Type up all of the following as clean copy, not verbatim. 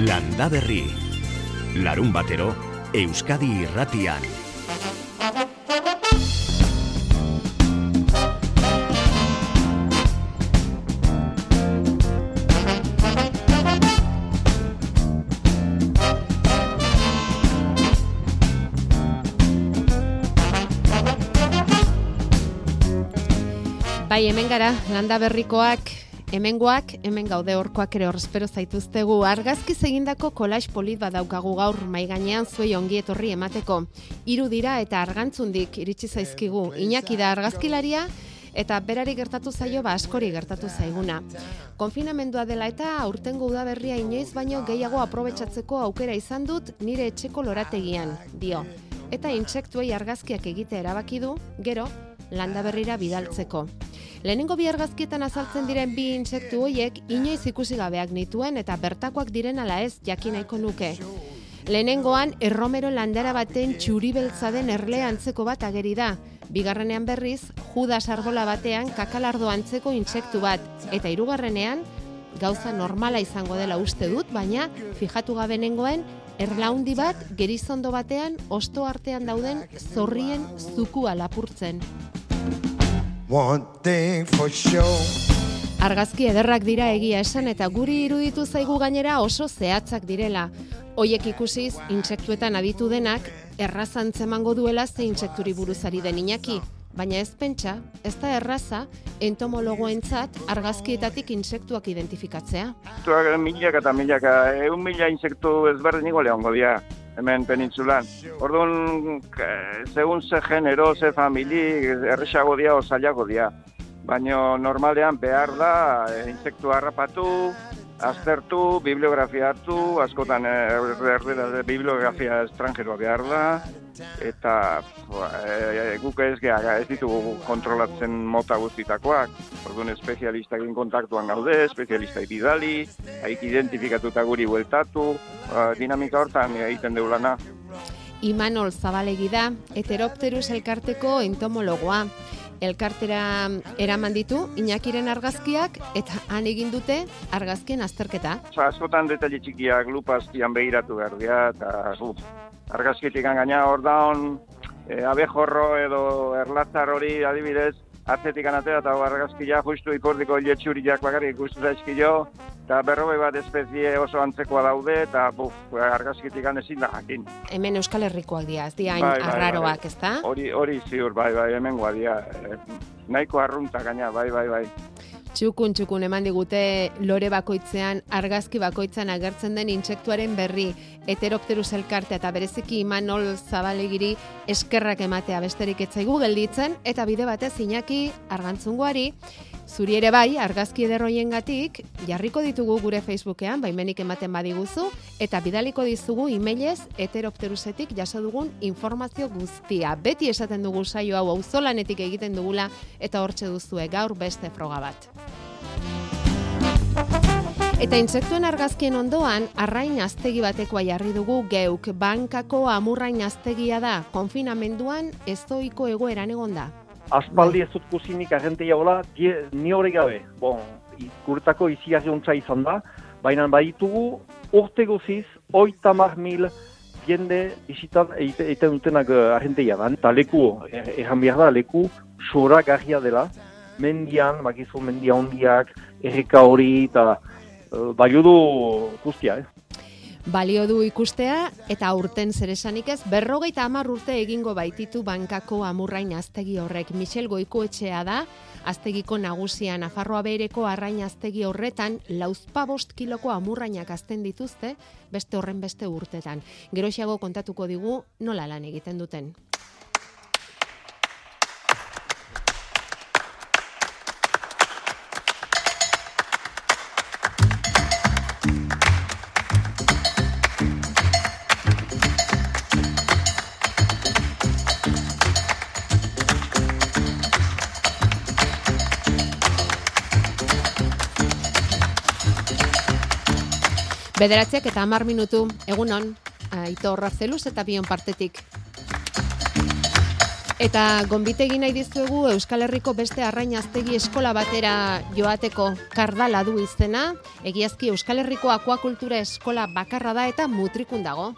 Landaberri. Larunbatero, Euskadi Irratian. Bai, hemen gara, Landaberrikoak, hemengoak, hemen gaude horkoak ere horrespero zaituztegu. Argazkiz egindako kolaj polit badaukagu gaur mai gainean zuei ongi etorri emateko. 3 dira eta argantzundik iritsi zaizkigu. Iñaki da argazkilaria eta berari gertatu zaio askori gertatu zaiguna. Konfinamendua dela eta aurtengo udaberria inoiz baino gehiago aprobetxatzeko aukera izan dut nire etxeko lorategian, dio. Eta intsektuei argazkiak egitea erabaki du, gero Landaberrira bidaltzeko. Lehenengo 2 argazkietan azaltzen diren 2 intsektu horiek inoiz ikusi gabeak nituen eta bertakoak diren ala ez jakin nahiko nuke. Lehenengoan erromero landara baten txuribeltza den erle antzeko bat ageri da. Bigarrenean berriz Judas arbola batean kakalardo antzeko intsektu bat. Eta 3. gauza normala izango dela uste dut, baina fijatu gabe nengoen erlaundi bat gerizondo batean osto artean dauden zorrien zukua lapurtzen. One thing for sure. Argazki ederrak dira egia esan eta guri iruditu zaigu gainera oso zehatzak direla. Hoiek ikusiz, intsektuetan aditu denak, erraza antzemango duela ze intsekturi buruzari den Iñaki. Baina ez pentsa, ez da erraza, entomologoentzat argazkietatik intsektuak identifikatzea. Milaka eta milaka, 1.000 intsektu ezberdin igual egongo dira, hemen penintzulan. Orduan, segun ze genero, ze famili, erresago dira o zailago dira. Baina normalean behar da, intsektu harrapatu, aztertu, bibliografia hartu, askotan bibliografia estrangeroa behar da, eta guk ez ditugu kontrolatzen mota guztitakoak. Orduan espezialistakin kontaktuan gaude, espezialistai bidali, haik identifikatuta guri bueltatu, dinamika hortan egiten deula lana. Imanol Zabalegi da, Heteropterus elkarteko entomologoa. Elkartera eraman ditu Iñakiren argazkiak eta han egin dute argazkien azterketa. Askotan detaile txikiak lupaztian begiratu behar dira, eta argazkitik gaina hor daun abejorro edo erlatzar hori adibidez, atzetik atera eta argazkia justu ipordiko letxuriak bakarrik ikustu zaizkio, eta 40 bat espezie oso antzekoa daude, eta argazkitik ezin da jakin. Hemen Euskal Herrikoak dira, ez dira arraroak, ez da? Hori ziur, bai, hemen guadia. Nahiko arrunta gaina, bai. Txukun eman digute lore bakoitzean, argazki bakoitzan agertzen den intsektuaren berri. Heteropterus elkartea eta bereziki Imanol Zabalegiri eskerrak ematea besterik ez zaigu gelditzen, eta bide batez Iñaki argantzungoari, zuri ere bai, argazki ederroiengatik jarriko ditugu gure Facebookean, baimenik ematen badiguzu, eta bidaliko dizugu emailez Heteropterusetik jaso dugun informazio guztia. Beti esaten dugu saio hau auzolanetik egiten dugula, eta hortxe duzue gaur beste froga bat. Eta intsektuen argazkien ondoan, arrain aztegi batekoa jarri dugu geuk. Bankako amurrain aztegia da, konfinamenduan ezoiko egoeran egon da. Aspaldi ez dut kusinik agente jaula, ni hori gabe. Kurtako iziarri ontsa izan da, baina baditugu urte guziz, 30.000 jende isitan egiten dutenak agente jadan. Eta leku, erran behar da, leku sora garria dela, mendian, bakizu mendia ondiak, erreka hori, eta balio du guztia, Balio du ikustea eta aurten zer esanik ez 50 urte egingo baititu bankako amurrain aztegi horrek. Michel Goikoetxea da, aztegiko nagusia. Nafarroa Behereko arrain aztegi horretan 55 kiloko amurrainak azten dituzte beste horren beste urtetan. Geroxeago kontatuko digu nola lan egiten duten. Bederatziak eta 10 minutu, egunon, Aitor Razeluz eta bion partetik. Eta gonbitegi nahi dizuegu Euskal Herriko beste arrainaztegi eskola batera joateko. Kardala du izena, egiazki Euskal Herriko akuakultura eskola bakarra da eta Mutrikun dago.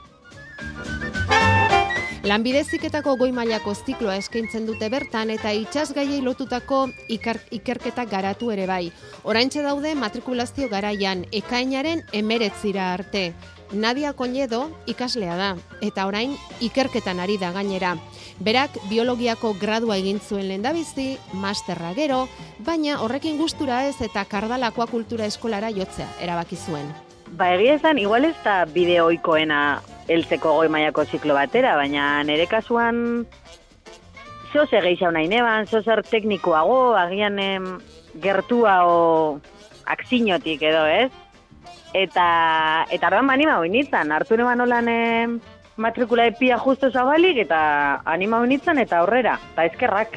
Lanbide heziketako goi mailako zikloa eskaintzen dute bertan eta itsasgaiei lotutako ikerketak garatu ere bai. Oraintxe daude matrikulazio garaian, ekainaren 19 arte. Nadia Koñedo ikaslea da, eta orain ikerketan ari da gainera. Berak biologiako gradua egin zuen lehendabizi, masterra gero, baina horrekin gustura ez eta Kardala akuakultura eskolara jotzea erabaki zuen. Egia esan, igual ez da bideoikoena heltzeko goi mailako ziklo batera, baina nire kasuan zoze gehiago nahi neban, zozer teknikoago, agian gertua o akzinotik edo, ez? Eta orduan anima hoi nintzen, hartu neban olan matrikula epia justo zabalik, eta anima hoi nintzen, eta aurrera, eta eskerrak.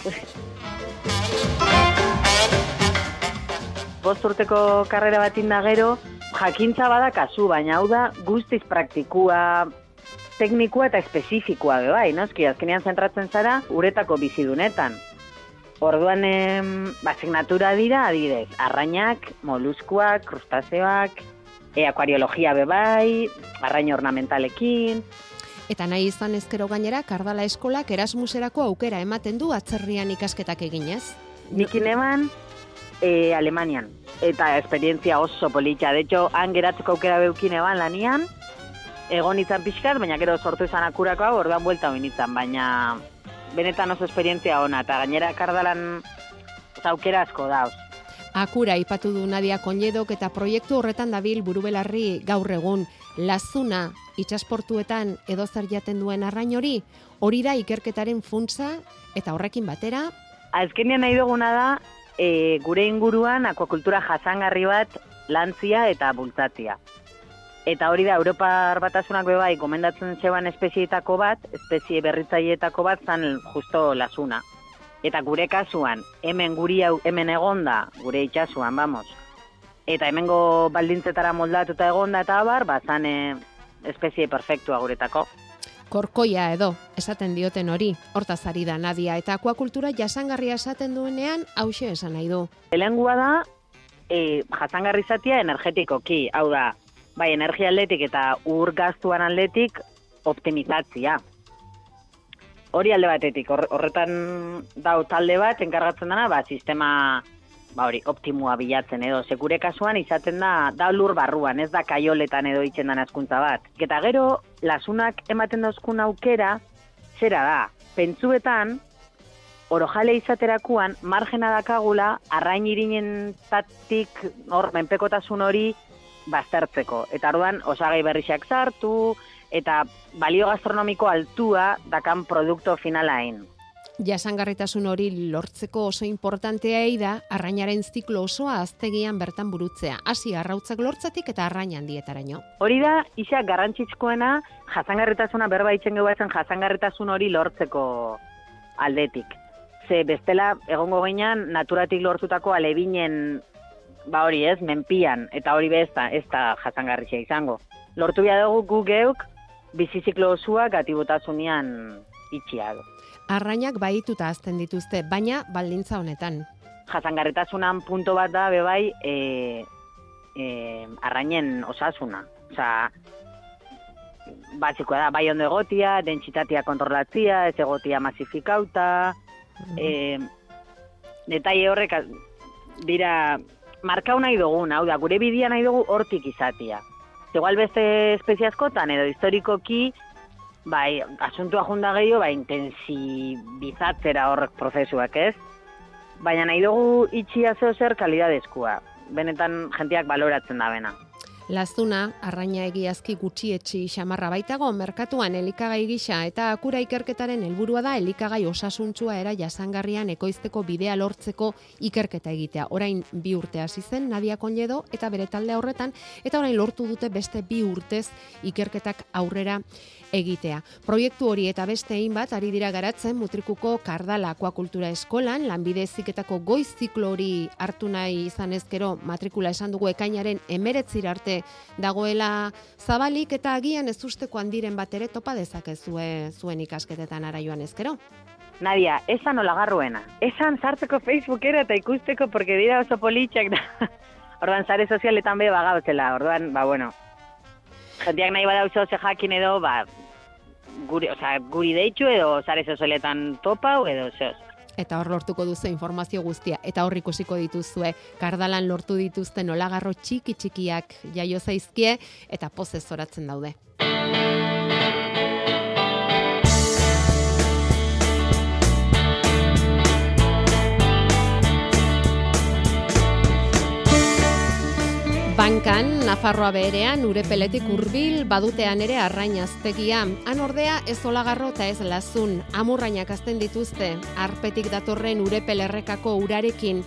5 urteko karrera bat inda gero, jakintza bada kasu, baina hau da guztiz praktikua, teknikua eta espezifikoa bai, noski, azkenean zentratzen zara uretako bizidunetan. Orduan, asignatura dira, adibidez, arrainak, moluskuak, krustazeoak, akuariologia bai, arrain ornamentalekin. Eta nahi izan ezkero gainera, Kardala eskolak Erasmuserako aukera ematen du atzerrian ikasketak eginez. Nikin eman, Alemanian. Eta esperientzia oso politxa. De hecho, han geratzeko aukera beukin eban lanian, egon izan pixkat, baina gero sortu izan akurakoa, orduan buelta hori nintzen, baina benetan oso esperientzia ona, eta gainera Kardalan aukera asko dauz. Akura aipatu du Nadia Koñedok eta proiektu horretan dabil burubelarri gaur egun. Lazuna itsasportuetan edozer jaten duen arrain hori da ikerketaren funtsa eta horrekin batera. Azkenean nahi duguna da, gure inguruan akuakultura jasangarri bat lantzia eta bultzatzia. Eta hori da, Europar Batasunak bai gomendatzen zeban espezietako bat, espezie berritzaileetako bat zan justo lazuna. Eta gure kasuan, hemen egonda, gure itxasuan, vamos. Eta hemengo baldintzetara moldatuta egonda eta abar, zan espezie perfektua guretako. Korkoia edo, esaten dioten hori, hortaz ari da Nadia, eta akuakultura jasangarria esaten duenean, hauxe esan nahi du. Lehengua da, jasangarri zatia energetikoki, hau da, bai energia aldetik eta ur gaztuan aldetik optimizatzia. Hori alde batetik, horretan dau talde bat, enkargatzen dena, sistema optimua bilatzen edo. Sekure kasuan izaten da lur barruan, ez da kaioletan edo itzen den askuntza bat. Eta gero, lasunak ematen dauzkun aukera, zera da, pentsuetan, orojale izaterakuan, margena dakagula, arrain irinen tatik, menpekotasun hori, baztertzeko. Eta orduan, osagai berrixak sartu, eta balio gastronomiko altua dakan produkto finalain. Jasangarritasun hori lortzeko oso importantea da arrainaren ziklo osoa aztegian bertan burutzea. Hasi arrautzak lortzatik eta arrain handietaraino. Hori da, isa garrantzitsuena jasangarritasuna berba itzen gehuatzen jasangarritasun hori lortzeko aldetik. Ze bestela egongo gainean naturatik lortutako alebinen hori ez, menpian, eta hori ez da jasangarritxea izango. Lortu behar dugu gu geuk biziziklo osua gatibotasunean itxia du. Arrainak bahituta azten dituzte, baina baldintza honetan. Jasangarritasunan punto bat da, bebai, arrainen osasuna. Osa, batzikoa da, bai ondo egotia, dentsitatea kontrolatzia, ez egotia masifikauta, detaile horrek dira, markau nahi dugun, hau da, gure bidia nahi dugu hortik izatia. Igual beste espezie askotan, edo historikoki, bai, asuntua junda gehiago, intensibizatzera horrek prozesuak, ez? Baina nahi dugu itxia zer kalidadezkoa. Benetan jentiak baloratzen da bena. Lazuna, arraina egiazki gutxietxi xamarra baitago, merkatuan elikagai gisa eta akura ikerketaren helburua da elikagai osasuntsua era jasangarrian ekoizteko bidea lortzeko ikerketa egitea. Orain 2 urte hasi zen Nadia Koñedo eta bere talde horretan, eta orain lortu dute beste 2 urtez ikerketak aurrera egitea. Proiektu hori eta beste hainbat ari dira garatzen Mutrikuko Kardala akuakultura eskolan, lanbide heziketako goiz ziklo hori hartu nahi izan ezkero matrikula esan dugu ekainaren 19 arte dagoela zabalik, eta agian ez usteko handiren bat ere topa dezakezue zuen ikasketetan ara joan ezkero. Nadia, esan olagarruena. Esan sartzeko Facebookera eta ikusteko, porque dira oso politxak da. Orduan, sare sozialetan be bagauzela. Orduan, bueno, jendeak nahi badauzo ze jakin edo, guri deitxu edo sare sozialetan topau edo zehoz. Eta hor lortuko duzu informazio guztia. Eta hor ikusiko dituzue, Kardalan lortu dituzten olagarro txiki-txikiak jaio zaizkie, eta pozez zoratzen daude. Bankan, Nafarroa beherean, urepeletik hurbil badutean ere arrainaztegia. Han ordea ez olagarro eta ez lazun. Amurrainak azten dituzte, arpetik datorren urepel errekako urarekin.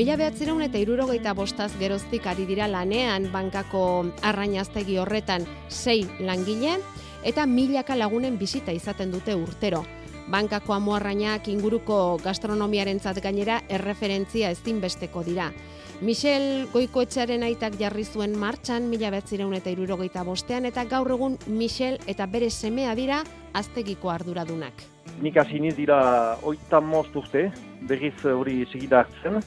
1975 geroztik ari dira lanean bankako arrainaztegi horretan 6 langile eta milaka lagunen bisita izaten dute urtero. Bankako amuarrainak inguruko gastronomiarentzat gainera erreferentzia ezinbesteko dira. Michel Goikoetxearen aitak jarri zuen martxan 1975 eta gaur egun Michel eta bere semea dira aztegiko arduradunak. Nik hasi niz dira 35 urte, berriz hori segida hartzen,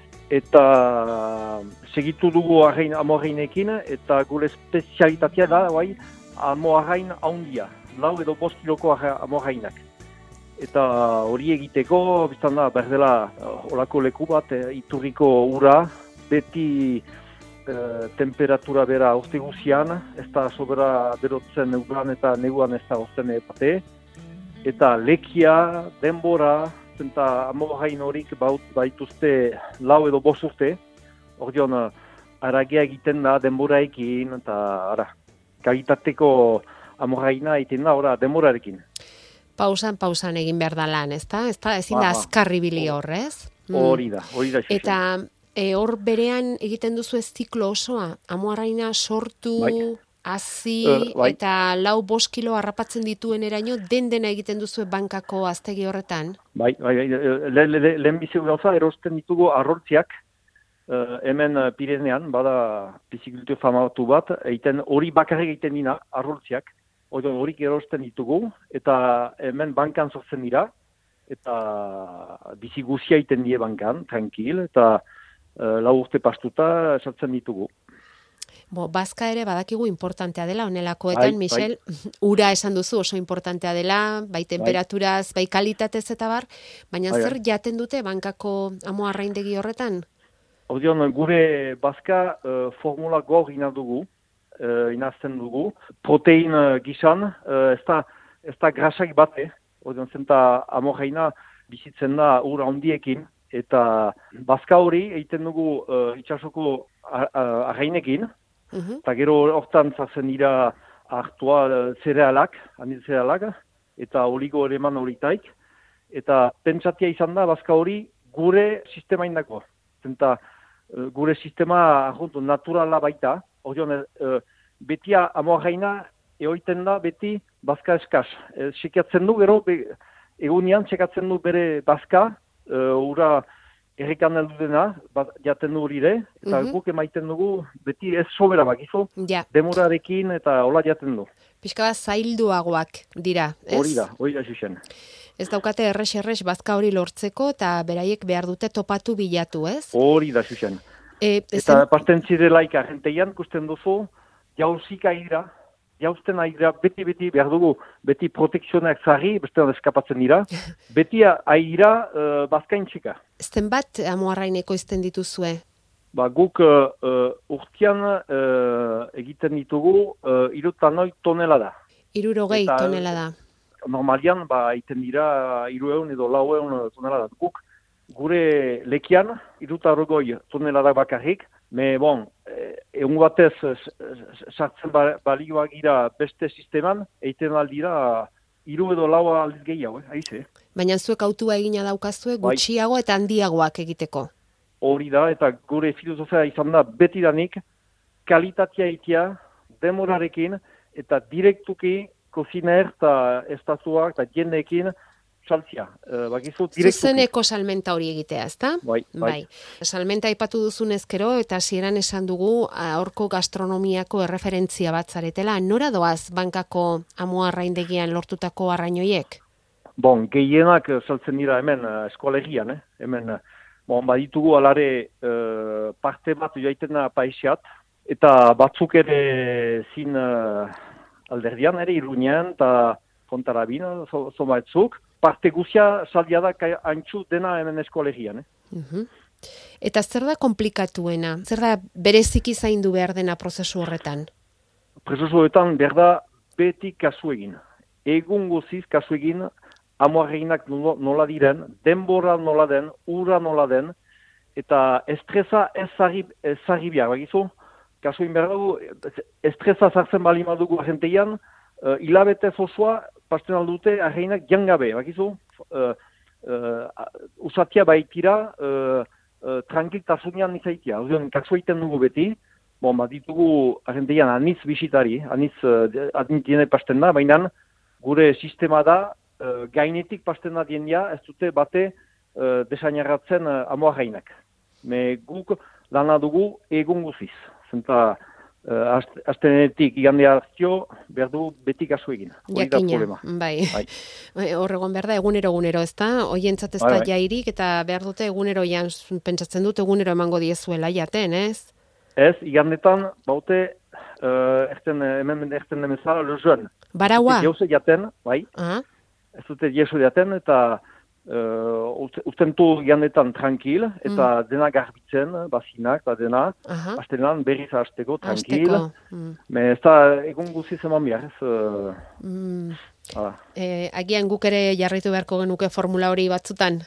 eta segitu dugu amoarrainekin, eta gure espezialitatea da, amoarrain haundia, 4 edo 5 kiloko amoarrainak. Eta hori egiteko, biztan da, berdela olako leku bat, iturriko ura, beti temperatura bera osteguzian, ez da sobera berotzen uran eta neguan ez da osten epate, eta lekia, denbora, zenta amorain horik baituzte 4 edo 5 urte, ordeon aragea egiten da denboraekin, eta kalitateko amoraina egiten da, denborarekin. Pausan egin behar da lan, ezta? Ezin da azkarribili horrez. Hori da. Eta hor berean egiten duzu ez ziklo osoa, amuarraina sortu, hazi, eta 4-5 kilo harrapatzen dituen eraino, dena egiten duzu bankako aztegi horretan? Bai, lehen bizi gauza erosten ditugu arroltziak, hemen Pirenean, bada biziklitu famatu bat, hori bakarrik egiten dina, arroltziak, horik erosten ditugu, eta hemen bankan sortzen dira, eta bizi guzia egiten die bankan, tranquil, eta 4 urte pastuta sartzen ditugu. Bazka ere badakigu importantea dela, honelakoetan, Michel, ura esan duzu oso importantea dela, bai temperaturaz, bai kalitatez eta bar, baina zer jaten dute bankako amoarraindegi horretan? Ordeon, gure bazka formula gor dugu, inazten dugu, protein gizan, ez da grasak bate, ordeon zenta amorraina bizitzen da ura handiekin, eta bazka hori egiten dugu itxasoko arrainekin, eta gero hortan zartzen dira hartua zerealak, eta oligo ereman horitaik, eta pentsatia izan da bazka hori gure sistema indako, zenta gure sistema naturala baita, ordeon, beti amoarraina egoiten da beti bazka eskaz. Sekatzen du gero, egunean sekatzen du bere bazka, ura errekan heldu dena, jaten du hori eta guk emaiten dugu beti ez sobera bakizu, demorarekin eta hola jaten du. Pixka bat zailduagoak dira, ez? Hori da zuzen. Ez daukate errex bazka hori lortzeko eta beraiek behar dute topatu bilatu, ez? Hori da zuzen. Eta pasten zirelaik agenteian kusten duzu, jausten aira, beti behar dugu, beti protekzionak zarri, beste eskapatzen dira, beti aira bazkaintxika. Zenbat amoarraineko izten dituzue? Guk urtean egiten ditugu 60 tonelada. 60 tonelada. Normalian, egiten dira 300 edo 400 tonelada. Guk gure lekian 60 tonelada bakarrik, egun batez sartzen balioa gira beste sisteman, egiten aldira 3 edo 4 aldiz gehiago, haize. Baina zuek autua egina daukazue gutxiago eta handiagoak egiteko. Hori da, eta gure filosofia izan da betidanik, kalitatea egitea, demorarekin, eta direktuki koziner eta estatuak eta jendeekin saltzia. Zuzeneko salmenta hori egitea, ezta? Bai. Salmenta aipatu duzun ezkero, eta hasieran esan dugu horko gastronomiako erreferentzia bat zaretela. Nora doaz bankako amoarraindegian lortutako arrainoiek? Gehienak saltzen dira hemen eskolegian, hemen baditugu alare parte bat jaiten da paiseat, eta batzuk ere zin alderdian ere, Iruñean eta Fontarabin, zomaitzuk, parte guzia saldia da antxu dena hemen eskolegian. Eta zer da komplikatuena? Zer da bereziki zaindu behar dena prozesu horretan? Prozesu horretan behar da beti kasu egin. Egun guziz kasu egin, amoarreinak nola diren, denbora nola den, ura nola den, eta estresa ez zarri behar, bagizu? Kasu egin behar dugu, estresa zartzen bali madugu agenteian, hilabete osoa pasten aldute arreinak jangabe, bagizu? Usatia baitira, tranquiltasunean izaitia. Kasu egiten dugu beti, ditugu agenteian anitz bisitari, anitz adintien pasten da, baina gure sistema da, gainetik pasten da diendia, ez dute bate desainarratzen amoarreinak. Guk lana dugu egun guziz. Zenta, astenetik igandea hartzio, behar du beti kasu egin. Jakina, bai. Horregon behar da, egunero, ez da? Oientzat ez da jairik, eta behar dute egunero pentsatzen dut, egunero emango diezuela jaten, ez? Ez, igandetan, baute, hemen demezala lezuen. Baraua? Ez dute jaten, bai. Ez dute jesu jaten, eta ustentu igandetan tranquil, eta dena garbitzen, bazinak, eta dena, astelan berriz hasteko, tranquil. Ez da, egun guziz eman behar, agian guk ere jarritu beharko genuke formula hori batzutan.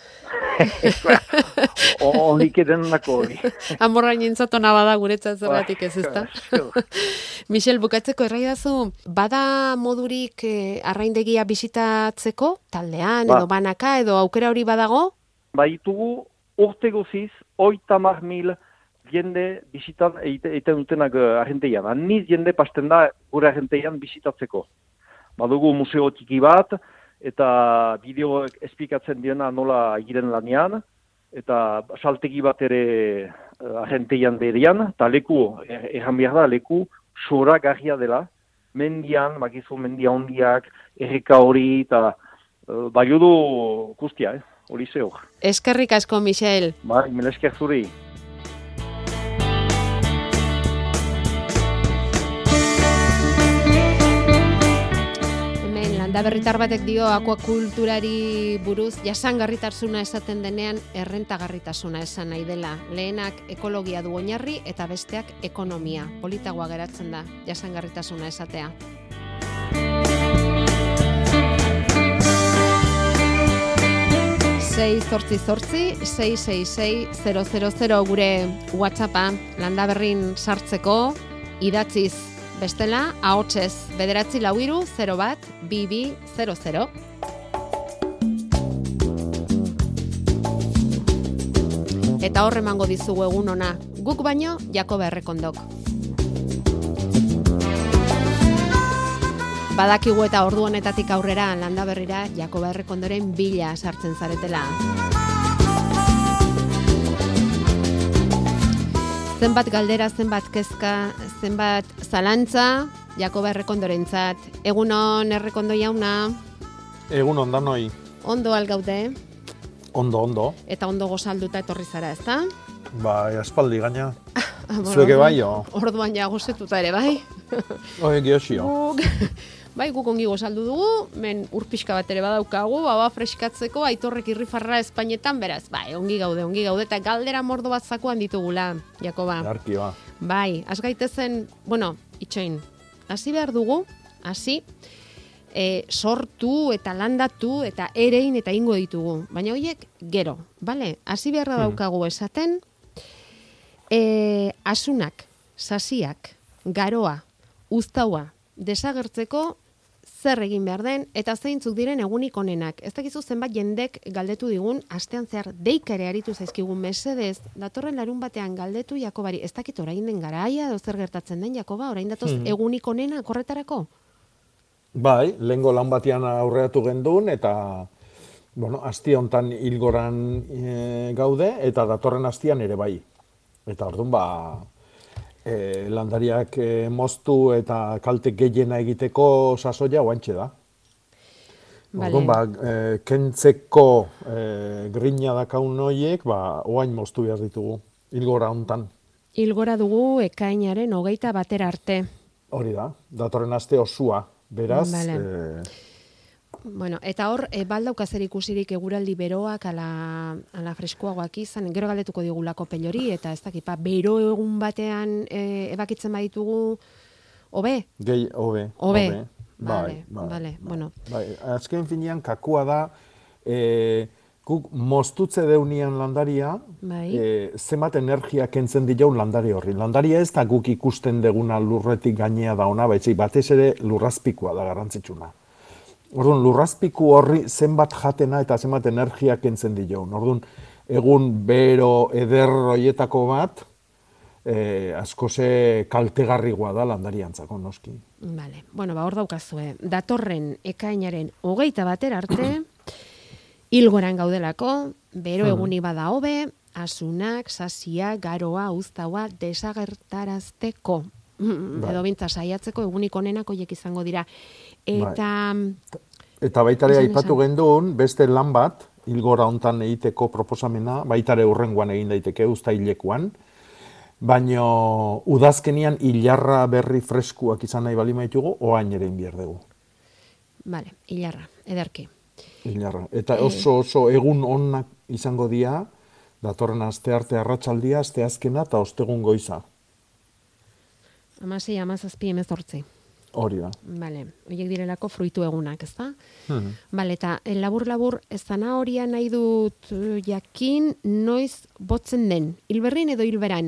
Honik eden nako hori. Amorrain entzatona bada guretzat zergatik ez ezta. Michel, bukatzeko erraidazu, bada modurik arraindegia bisitatzeko, taldean, edo banaka, edo aukera hori badago? Baitugu urte guziz, 30.000 jende bisitan egiten dutenak arrenteian. Niz jende pasten da gure arrenteian bisitatzeko. Badugu museo txiki bat, eta bideo esplikatzen diena nola egiren lanean, eta saltegi bat ere agenteian berian, eta leku, erran behar da, leku soragarria dela, mendian, bakizu mendia hondiak, erreka hori, eta baiudu guztia, hori zehor. Eskerrik asko, Michel. Bai, mil esker zuri. Landaberritar batek dio akuakulturari buruz jasangarritasuna esaten denean errentagarritasuna esan nahi dela. Lehenak ekologia du oinarri eta besteak ekonomia. Politagoa geratzen da jasangarritasuna esatea. Zortzi 666-000 gure WhatsAppa Landaberrin sartzeko idatziz. Bestela, ahotsez, 943-01-2200. Eta horre emango dizugu egun ona, guk baino, Jakoba Errekondok. Badakigu eta ordu honetatik aurrera, Landaberrira, Jakoba Errekondoren bila sartzen zaretela. Zenbat galdera, zenbat kezka, zenbat zalantza, Jakoba Errekondorentzat. Egunon, Errekondo jauna? Egunon, danoi. Ondo algaude? Ondo. Eta ondo gozalduta etorri zara, ezta? Bai, aspaldi gaina. Zueke bai, jo? Orduan ja gozetuta ere, bai? Geosio. Bai, guk ongi gozaldu dugu, men urpixka bat ere badaukagu, baba freskatzeko, Aitorrek irrifarra Espainetan, beraz, bai, ongi gaude, eta galdera mordo bat zakuan ditugula, Jakoba. Arki, ba. Bai, has gaitezen, itxoin, hasi behar dugu, sortu eta landatu eta erein eta ingo ditugu, baina horiek gero, bale? Hasi beharra daukagu esaten, asunak, sasiak, garoa, uztaua, desagertzeko zer egin behar den, eta zeintzuk diren egunik onenak. Ez dakizu zenbat jendek galdetu digun, astean zehar deika ere aritu zaizkigun mesedez, datorren larun batean galdetu Jakobari, ez dakit orain den garaia, edo zer gertatzen den, Jakoba, orain datoz egunik onenak horretarako? Bai, lehengo lan batean aurreatu gendun, eta, asti hontan hilgoran gaude, eta datorren astian ere bai. Eta orduan, landariak moztu eta kalte gehiena egiteko sasoia oantxe da. Bale. Orduan, kentzeko grina dakaun horiek, oain moztu behar ditugu, hilgora hontan. Hilgora dugu ekainaren 21 arte. Hori da, datorren aste osua, beraz, Bale. Bueno, eta hor, baldauka zer ikusirik eguraldi beroak ala freskoagoak izan, gero galdetuko digulako pelori, eta ez dakipa, bero egun batean ebakitzen baditugu, hobe? Gehi, hobe. Bale. Bueno. Bai, azken finean kakua da, guk moztutze deunian landaria, zenbat energia kentzen dion landari horri. Landaria ez da guk ikusten deguna lurretik gainea da ona, batez ere lurrazpikoa da garrantzitsuna. Orduan, lurrazpiku horri zenbat jatena eta zenbat energia kentzen dion. Orduan, egun bero eder horietako bat, askoze kaltegarrigoa da landariantzako noski. Vale. Bueno, hor daukazue. Datorren ekainaren 21 arte, hilgoran gaudelako, bero eguni bada hobe, asunak, sasia, garoa, uztaua desagertarazteko. Edo bintza saiatzeko egunik onenak horiek izango dira. Eta baitare aipatu genduen, beste lan bat, hilgora hontan egiteko proposamena, baitare hurrengoan egin daiteke, uztailekuan, baina udazkenian hilarra berri freskuak izan nahi bali maitugu, oain ere inbier dugu. Vale, hilarra, ederki. Hilarra. Eta oso egun onak izango dira, datorren aste arte arratsaldia, aste azkena eta ostegun goiza. 16, 17, 18. Hori da. Vale, horiek direlako fruitu egunak, ez da? Vale, eta labur-labur, ez zanahoria nahi dut jakin noiz botzen den, hilberrin edo hilberan?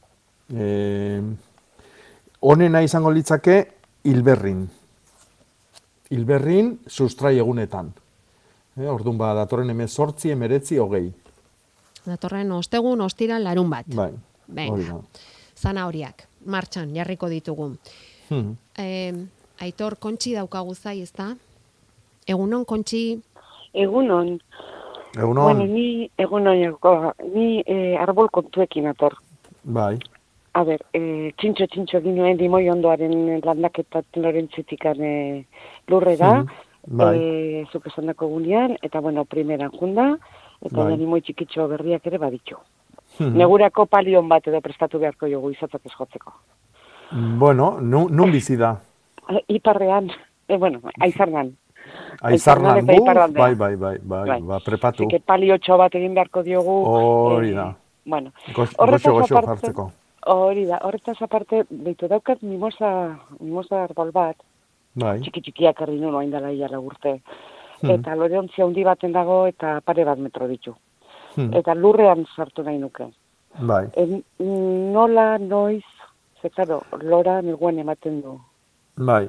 Honena izango litzake hilberrin. Hilberrin sustrai egunetan. Orduan datorren 18, 19, 20. Datorren ostegun, ostiral, larun bat. Bai, hori da. Zanahoriak, martxan, jarriko ditugu. Aitor, Kontxi daukagu zai, ez da? Egunon, Kontxi? Egunon. Egunon. Bueno, ni arbol kontuekin ator. Bai. A ber, txintxo ginoen dimoi ondoaren landaketat Lorentzitikan lurrera, zuk esan dako gunean, eta bueno, primeran junda, eta dimoi txikitxo berriak ere baditxu. Negurako palion bat edo prestatu beharko jogu izatzak esjotzeko. Bueno, nun bizi da? Iparrean, aizarnan. Aizarnan, bai, prepatu. Zeke paliotxo bat egin beharko diogu. Hori da. Bueno, goxo jartzeko. Hori da, horretaz aparte, behitu daukat mimosa arbol bat, txiki-txikiak herri nuen oain dela iara urte, eta loreontzia handi baten dago eta pare bat metro ditu. Eta lurrean sartu nahi nuke. Bai. Nola, noiz, zekaro, lora neguen ematen du. Bai.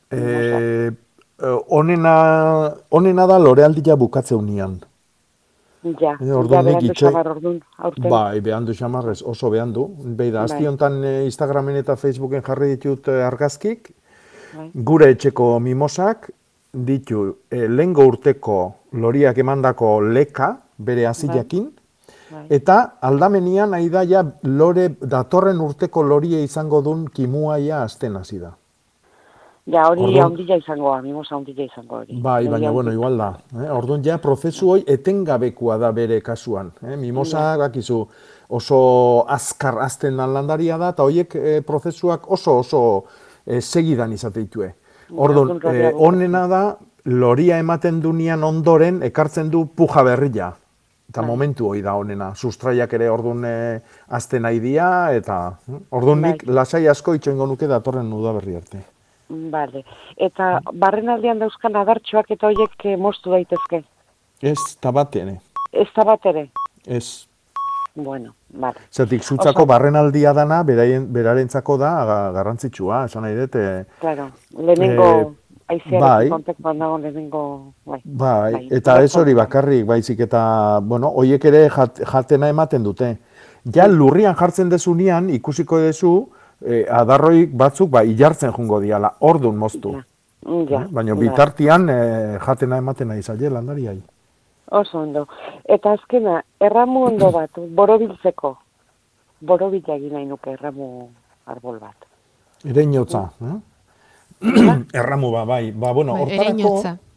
Honena da lorealdia bukatzeunean. Ja behandu xamar orduan. Bai, behandu xamarrez, oso behandu. Beida, azti honetan Instagramen eta Facebooken jarri ditut argazkik, gure etxeko mimosak ditu lehengo urteko loriak emandako leka, bere azilakin, eta aldamenian nahi da ja lore datorren urteko lorie izango duen kimuaia azten hasi da. Ja, hori ondila izangoa, mimosa ondila izango hori. Bai, baina, bueno, igual da. Orduan ja, prozesu hoi etengabekoa da bere kasuan. Mimosa, bakizu, oso azkar azten dan landaria da, eta horiek prozesuak oso segidan izate ditue. Orduan, honena da, loria ematen dunean ondoren, ekartzen du puja berria. Eta momentu hori da honena. Sustraiak ere orduan azten nahi dia, eta orduan nik lasai asko itxoingo nuke datorren udaberri arte. Bale. Eta barren aldean dauzkan adartxoak eta horiek moztu daitezke? Ez, bat ere. Ez bat ere? Ez. Bueno, bale. Zertik, zutzako barren aldia dana, berarentzako da garrantzitsua, esan nahi dut. Claro, lehenengo aizearen kontektuan dago lehenengo... Bai, eta ez hori bakarrik, baizik eta, bueno, horiek ere jatena ematen dute. Ja, lurrian jartzen dezunean, ikusiko dezu, adarroik batzuk ilartzen jungo diala, ordun moztu. Baina bitartian jatena ematena izaile landariai. Oso ondo. Eta azkena, erramu ondo bat, borobiltzeko. Borobila egin nahi nuke erramu arbol bat. Ereinotza. Erramu bai. Bueno,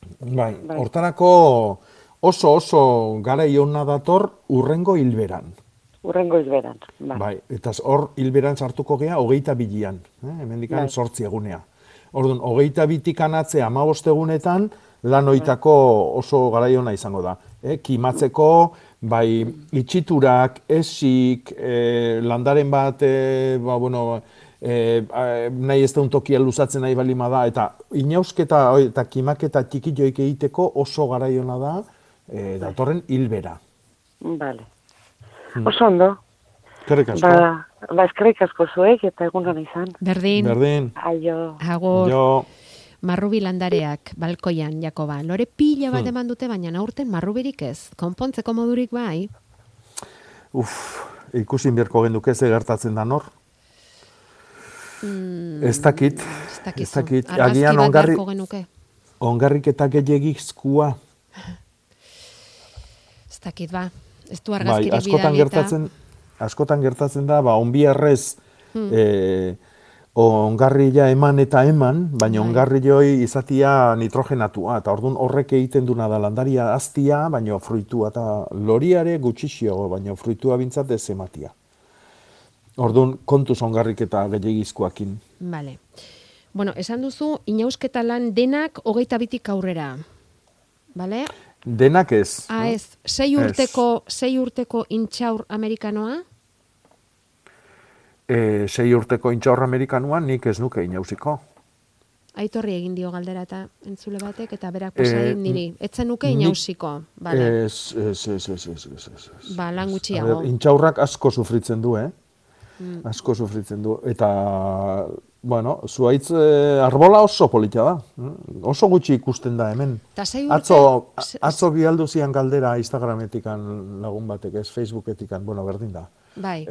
Bai, hortarako oso gara iona dator urrengo hilberan. Urrengo hilberan, Bai, eta hor hilberan sartuko gea 22an, hemendikan 8 egunea. Orduan, 22tik anatzea 15 egunetan, lan hoitako oso garaiona izango da. Kimatzeko, bai, itxiturak, esik, landaren bat, nahi ez da tokia luzatzen nahi balima da, eta inausketa eta kimaketa txikilloik egiteko oso garaiona da, datorren hilbera. Bale. Oso ondo. Eskerrik asko. Eskerrik asko zuek eta egun hona izan. Berdin. Aio. Agur. Marrubi landareak, balkoian, Jakoba. Lore pila bat eman dute, baina aurten marrubirik ez. Konpontzeko modurik bai? Ikusin berko genduke ze gertatzen da nor. Ez dakit. Agian ongarrik eta gehiagizkua. Ez dakit, ba. Ez du argazkirik bidali. Askotan gertatzen da, onbiarrez ongarria eman eta eman, baina ongarrioi izatia nitrogenatua, eta orduan horrek egiten duna da landaria aztia, baina fruitua eta loriare gutxixio, baina fruitua bintzat ez ematia. Orduan kontuz ongarrik eta gehiagizkoakin. Bale. Bueno, esan duzu, inausketa lan denak 22tik aurrera. Bale? Denak ez. Ez. 6 urteko intxaur amerikanoa? 6 urteko intxaur amerikanoa nik ez nuke inausiko. Aitorri egin dio galdera eta entzule batek, eta berak posain niri. Etzen nuke inausiko. Ez. Ba, lan gutxiago. Intxaurrak asko sufritzen du, Asko sufritzen du. Eta, bueno, zuaitz arbola oso politia da. Oso gutxi ikusten da hemen. Atzo bialdu zian galdera Instagrametikan lagun batek, ez Facebooketikan, bueno, berdin da. Bai.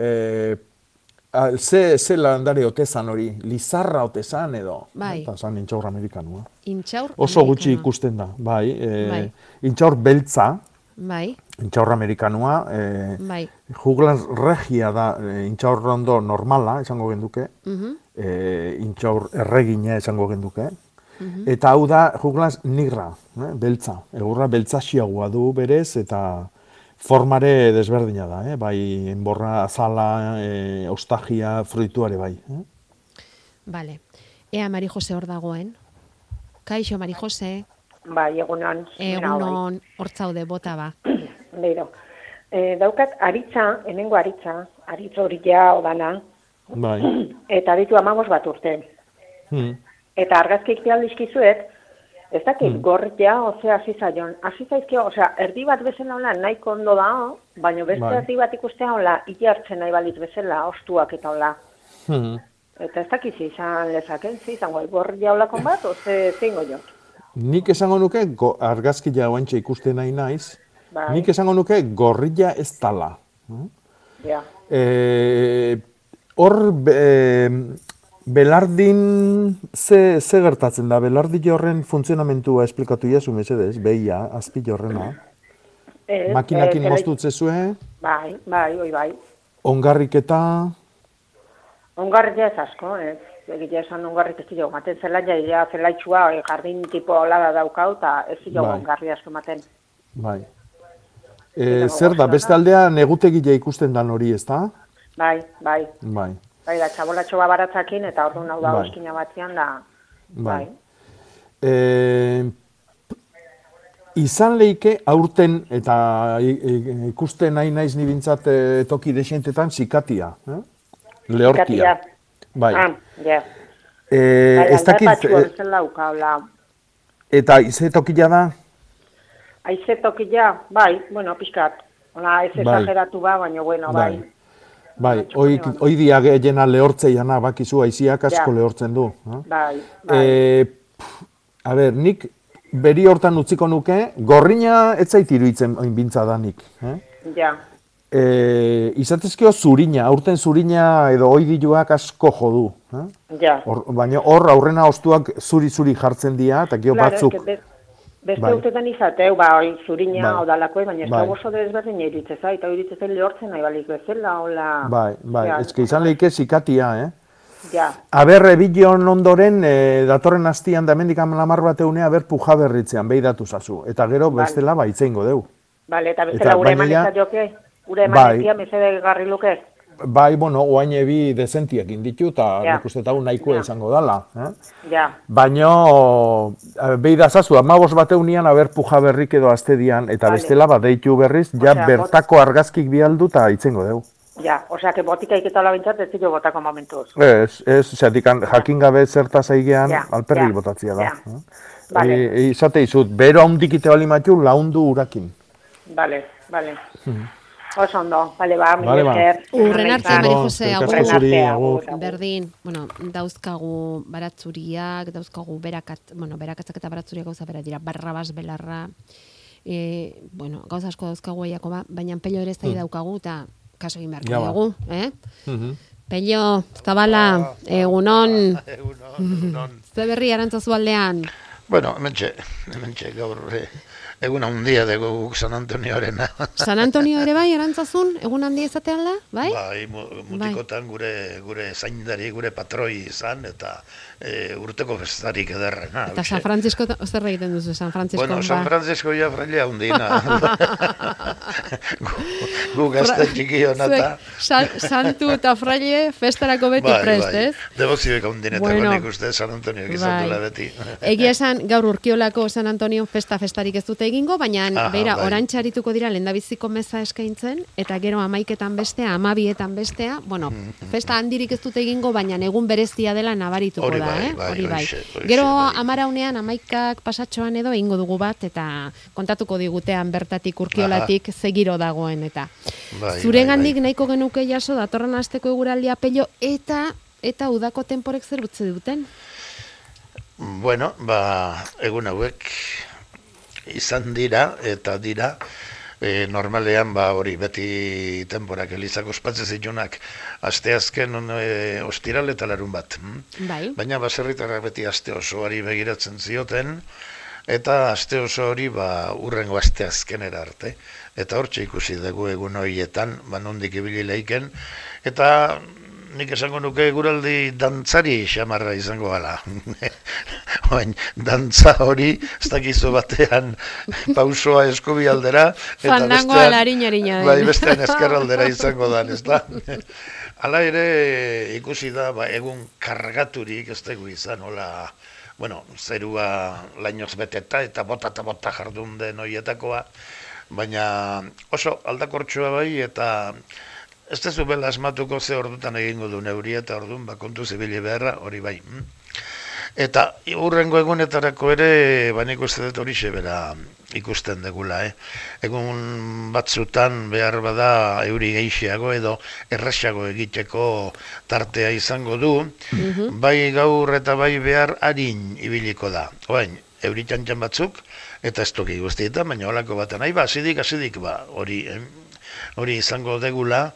Ze landare otezan hori, lizarra otezan edo. Bai. Eta zan intxaur amerikanua. Oso gutxi ikusten da, bai. Intxaur beltza. Bai. Intxaur amerikanua, juglan regia da intxaur rondo normala, esango genduke, intxaur erregina esango genduke, eta hau da juglan nigra, beltza, egurra beltzaxiagoa du berez, eta formare desberdina da, bai enborra, azala, ostagia, fruituare bai. Bale, ea Mari Jose hor dagoen. Kaixo, Mari Jose. Bai, egunon. Egunon, hortzaude bota ba. Beiro. Daukat aritza, hemengo aritza horia odana. Bai. Eta ditu 15 bat urte. Eta argazkiek dizkizuet, ez dakit gorria, osea hasi zaion. Hasi zaizkio, osea, erdi bat bezala hola nahiko ondo da, baina beste erdi bat ikustea hola ilartzen nahi balitz bezala, ostuak eta hola. Eta ez dakit izan lezaken, izango gorria holakon bat, oze zingo jo. Nik esango nuke, argazkia oantxe ikusten nahi naiz, nik esango nuke gorrilla ez tala. Hor, belardin, ze gertatzen da? Belardi horren funtzionamentua esplikatu jazu, mesedez, behia, azpi horrena. Makinakin moztutzezue? Bai, oi bai. Ongarriketa? Ongarria ez asko, ez. Egitea esan ongarrik ez dira maten zela, jaia zelaitxua, jardin tipo holada daukau, eta ez dira ongarri asko maten. Bai. Zer da, beste aldea negutegile ikusten dan hori, ez da? Bai. Bai, da, txabolatxoa baratzakin, eta orduan hau da oskina batzian da, bai. Izan leike aurten, eta ikusten nahi naiz nibintzat toki desentetan, zikatia, lehortia. Bai. Ez dakit... Eta ize tokila da? Aize tokila, bai, bueno, pixkat. Ez exageratu ba, baina, bueno, bai. Bai, hoi dia gehiena lehortzeiana, bakizu, aiziak asko lehortzen du. Bai. A ber, nik beri hortan utziko nuke, gorrina ez zait iruditzen oinbintza da nik. Ja. Izatezkio zurina, aurten zurina edo oidiluak asko jodu. Ja. Baina hor aurrena ostuak zuri-zuri jartzen dira, eta gio batzuk... Beste urtetan izateu, zurina odalako, baina ez da oso desberdin iritzeza, eta iritzeza lehortzen nahi balik bezala, hola... Bai, ezke izan lehike zikatia, Ja. Aber, ebilion ondoren, datorren hastian da mendik 10 bat egunea, aber puja berritzean, behidatu zazu. Eta gero bestela baitzeingo deu. Bale, eta bestela gure emanizat joke? Gure emanizia mesede garri luke? Bai, bueno, oain ebi desentiak inditu, eta nik uste eta nahikoa izango dala. Ja. Baina, behida zazu, 15 bat egunean, aber puja berrik edo aztedian, eta bestela bat deitu berriz, ja bertako argazkik bialdu eta itzengo deu. Ja, osea, que botika iketala bintzat, ez zilo botako momentuz. Zeatik jakin gabe zertaz aigean, alperrik botatzia da. Izate izut, bero haundikite bali matu, laundu urakin. Bale. Oso ondo, bale, mila esker. Urren arte, Mari Jose, agur. Berdin, bueno, dauzkagu baratzuriak, dauzkagu berakatzak eta baratzuriak gauza bera dira, barrabas, belarra, bueno, gauza asko dauzkagu eiako baina pello ere ez da daukagu, eta kaso egin beharko dugu, Pello, Zabala, egunon. Egunon. Ze berri Arantzazu aldean? Bueno, hementxe gaur egun handia dugu San Antonioarena. San Antonio ere bai, Arantzazun, egun handia izatean da, bai? Bai, mutikotan gure zaindari, gure patroi izan, eta urteko festarik ederrena. Eta San Francisco, zer egiten duzu, San Francisco? Bueno, San Francisco ja frailea hundina. Gu gazte txiki honata. Santu eta fraile festarako beti prest, ez? Debozioek hundinetako nik uste San Antonio izan dula beti. Egia esan, gaur Urkiolako San Antonio festarik ez dute egingo, baina beira, orantxarituko dira lehendabiziko meza eskaintzen, eta gero 11etan bestea, 12etan bestea, bueno, festa handirik ez dute egingo, baina egun berezia dela nabarituko da, hori bai. Gero 11 11ak pasatxoan edo egingo dugu bat, eta kontatuko digutean bertatik Urkiolatik zegiro dagoen, eta zurengandik nahiko genuke jaso datorren asteko eguraldia Pello, eta udako temporek zer utzi duten? Bueno, egun hauek izan dira, eta dira, normalean hori beti temporak elizako ospatzen zitunak asteazken ostiral eta larun bat. Baina baserritarrak beti aste osoari begiratzen zioten, eta aste oso hori urrengo asteazkenera arte. Eta hortxe ikusi dugu egun horietan, nondik ibili leiken, eta nik esango nuke eguraldi dantzari xamarra izango gala. Dantza hori, ez dakizu batean pausoa eskubi aldera, eta bestean ezker aldera izango da, ez da? Hala ere, ikusi da, egun kargaturik ez dugu izan, hola, bueno, zerua lainoz beteta eta bota jardun den horietakoa, baina oso aldakortxoa bai, eta ez dezu bela asmatuko ze ordutan egingo du neuria eta ordun kontu zibili beharra hori bai. Eta urrengo egunetarako ere, nik uste dut horixe bera ikusten degula. Egun batzutan behar bada euri gehiago edo errasago egiteko tartea izango du, bai gaur eta bai behar harin ibiliko da. Oain, euri txantxan batzuk, eta ez toki guztietan, baina holako baten, azidik, hori izango degula,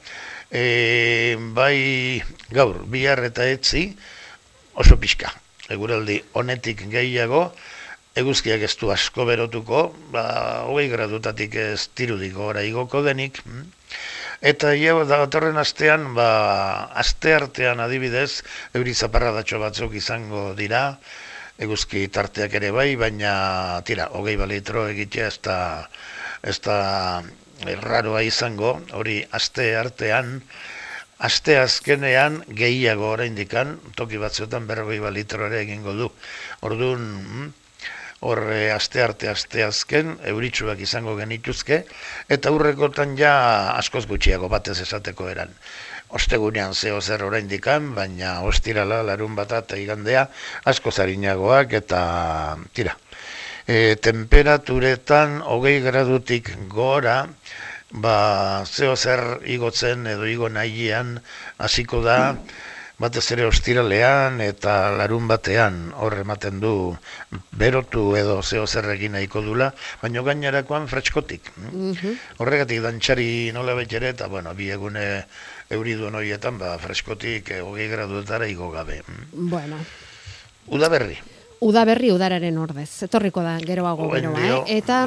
bai gaur, bihar eta etzi, oso pixka. Eguraldi honetik gehiago, eguzkiak ez du asko berotuko, 20 gradutatik ez tirudiko ora igoko denik, eta datorren astean, aste artean adibidez, euri zaparradatxo batzuk izango dira, eguzki tarteak ere bai, baina tira, 20 litro egitea ez da erraroa izango, hori aste artean, aste azkenean gehiago oraindikan, toki batzuetan 40 litro ere egingo du. Orduan, hor aste azken, euritsuak izango genituzke, eta hurrekotan ja askoz gutxiago batez esateko eran. Ostegunean zeo zer oraindikan, baina ostirala, larun bata eta igandea, askoz arinagoak eta tira. Temperaturetan 20 gradutik gora, zeo zer igotzen edo igo nahian hasiko da, batez ere ostiralean eta larun batean hor ematen du berotu edo zeo zer egin nahiko dula, baina gainerakoan freskotik. Horregatik dantxari nola betxere eta, bi egune euriduen horietan, freskotik 20 graduetara igo gabe. Bueno. Udaberri. Udaberri udararen ordez, etorriko da geroago geroa, eta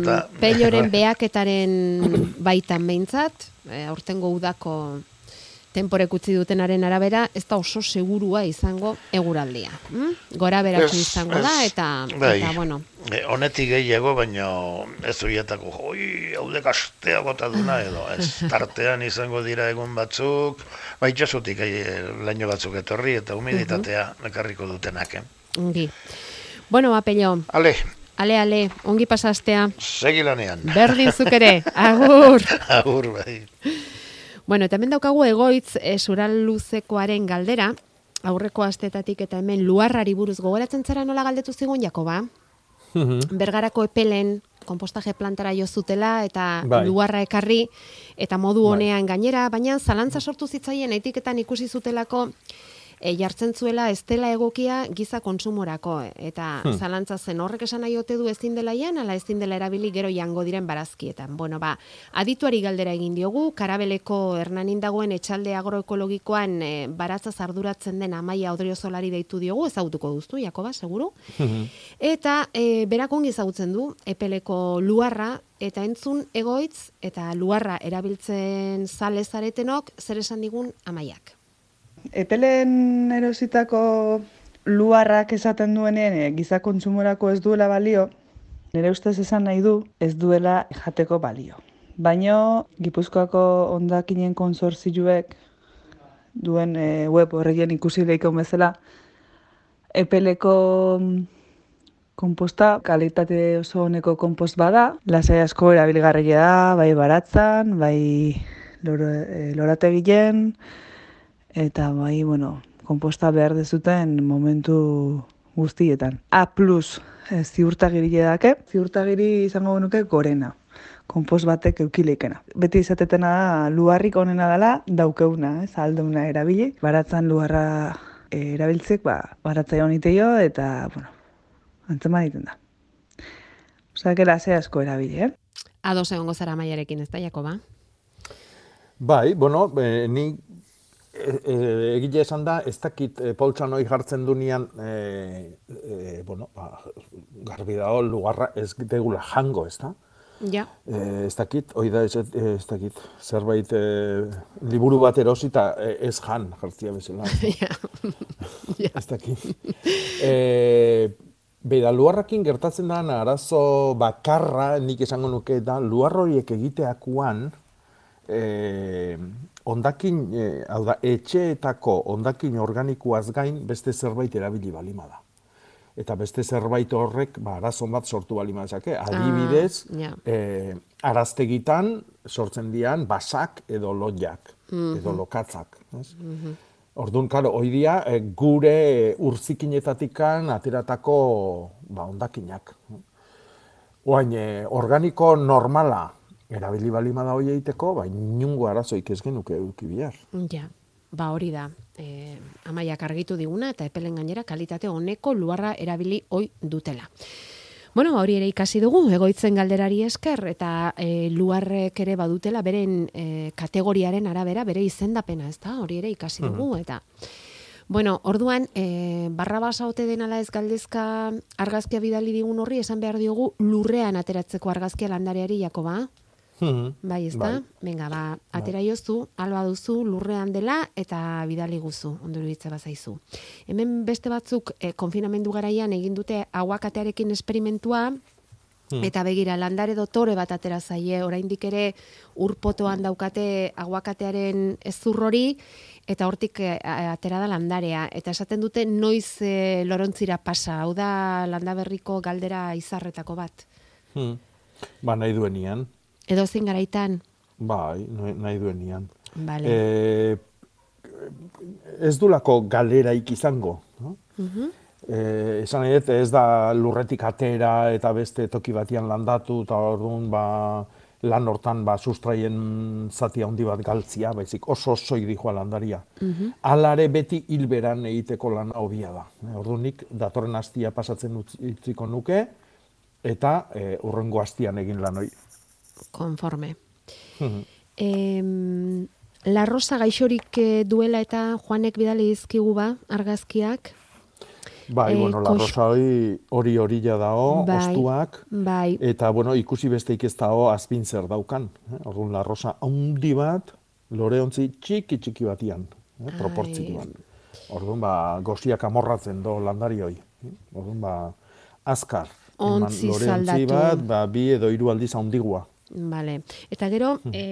Pelloren beaketaren baitan behintzat, aurtengo udako Temporek utzi dutenaren arabera, ez da oso segurua izango eguraldia. Gora beratxu izango da, eta bueno. Honetik gehiago, baina ez horietako, haude kastea bota duna edo, ez tartean izango dira egun batzuk, itxasutik laino batzuk etorri, eta humiditatea ekarriko dutenak. Ongi. Bueno, Pello. Ale, ongi pasastea. Segi lanean. Berdin zuk ere, agur. Agur, bai. Bueno, eta hemen daukagu Egoitz Suraluzekoaren galdera, aurreko astetatik eta hemen luarrari buruz gogoratzen zara nola galdetu zigun, Jakoba? Bergarako epelen konpostaje plantara jo zutela eta luarra ekarri eta modu honean gainera, baina zalantza sortu zitzaien etiketan ikusi zutelako jartzen zuela ez dela egokia giza kontsumorako, eta zalantza zen horrek esan nahi ote du ezin dela jan, ala ezin dela erabili gero jango diren barazkietan. Bueno, adituari galdera egin diogu, Karabeleko Hernanin dagoen etxalde agroekologikoan baratzaz arduratzen den Amaia Odriozolari deitu diogu, ezagutuko duztu, Jakoba, seguru? Eta berak ongi ezagutzen du, epeleko luarra, eta entzun Egoitz, eta luarra erabiltzen zale zaretenok, zer esan digun Amaiak. Epelen erositako luarrak esaten duenean giza kontsumorako ez duela balio, nire ustez esan nahi du ez duela jateko balio. Baina Gipuzkoako hondakinen konsortzioek duen web horregien ikusi daikon bezala, epeleko konposta kalitate oso honeko konpost bada, lasai asko erabilgarria da, bai baratzan, bai lorategilen, eta bai, konposta behar dezuten momentu guztietan. A+, ziurtagiri dake, ziurtagiri izango genuke gorena, konpost batek eukileikena. Beti izatetena da, luarrik onena dela, daukeuna, aldeuna erabili. Baratzan luarra erabiltzek, baratzaia honiteio, eta, antzema egiten da. Osakera ze asko erabili, Ados egongo zara Amaiarekin, ez da, Jakoba? Bai, ni egile esan da, ez dakit poltsan hori jartzen dunean, garbi dago, lugarra ez degula jango, ez da? Ja. Ez dakit, hori da, ez dakit, zerbait liburu bat erosi eta ez jan, jartzia bezala. Ez dakit. Beida, luarrakin gertatzen da, arazo bakarra, nik esango nuke da, luar horiek egiteakuan, ondakin, hau da, etxeetako ondakin organikoaz gain beste zerbait erabili balima da. Eta beste zerbait horrek, arazo bat sortu balima dezake. Adibidez, araztegitan sortzen dian basak edo loiak, edo lokatzak. Orduan, karo, hoi dia, gure urzikinetatikan ateratako ondakinak. Oain, organiko normala, erabili balima da hori egiteko, inungo arazoik ez genuke eduki bihar. Ja, hori da. Amaiak argitu diguna eta epelen gainera kalitate honeko luarra erabili hoi dutela. Bueno, hori ere ikasi dugu, Egoitzen galderari esker, eta luarrek ere badutela beren kategoriaren arabera, bere izendapena, ez da? Hori ere ikasi dugu, eta... Bueno, orduan, Barrabasa ote denala ez galdezka argazkia bidali digun horri, esan behar diogu lurrean ateratzeko argazkia landareari, Jakoba? Bai, ez da? Venga, atera jozu, alba duzu, lurrean dela, eta bidali guzu, ondoro ditza bazaizu. Hemen beste batzuk, konfinamendu garaian egin dute aguakatearekin esperimentua, eta begira, landare dotore bat atera zaie, oraindik ere urpotoan daukate aguakatearen ezurrori, eta hortik atera da landarea. Eta esaten dute noiz lorontzira pasa, hau da Landaberriko galdera izarretako bat. Nahi duenian. Edo zein garaitan? Bai, nahi duenian. Vale. Ez dulako galeraik izango. Esan nahi dut, ez da lurretik atera eta beste toki batian landatu, eta orduan lan hortan sustraien zati handi bat galtzia, baizik oso dijoa landaria. Alare beti hilberan egiteko lan hobia da. Orduan nik datorren hastia pasatzen utziko nuke, eta urrengo hastian egin lan hori. Konforme. La Rosa gaixorik duela eta Juanek bidali dizkigu argazkiak. Bai, La Rosa hori dago, ostuak, eta ikusi besteik ez dago azpintzer daukan. Orduan, La Rosa handi bat, loreontzi txiki batian, proportzioan. Orduan, goziak amorratzen do landari hoi. Orduan, azkar. Ontzi loreontzi zaldatu. bat, 2 edo 3 aldiz handigua. Vale. Eta gero,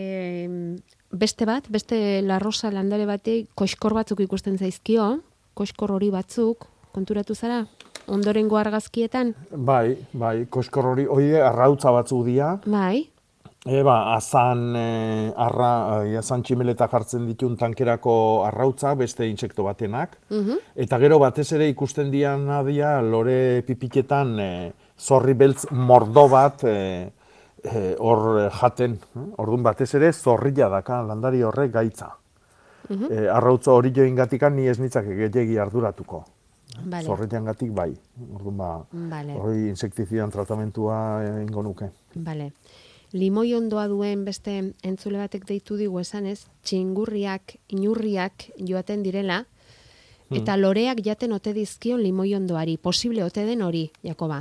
beste larrosa landare batei koskor batzuk ikusten zaizkio, koskor hori batzuk, konturatu zara? Ondorengo argazkietan? Bai, koskor hori, arrautza batzu dira. Bai. Azan tximeleta jartzen ditun tankerako arrautza, beste insekto batenak. Eta gero batez ere ikusten diana dira lore pipiketan zorri beltz mordo bat hor jaten. Orduan batez ere zorrilla daka landari horrek gaitza. Arrautza hori joingatikan ni ez nitzak gehiagi arduratuko. Zorrillangatik bai. Orduan hori insektizidan tratamentua ingo nuke. Bale. Limoi ondoa duen beste entzule batek deitu digu esanez, txingurriak, inurriak joaten direla, eta loreak jaten ote dizkion limoi ondoari. Posible ote den hori, Jakoba?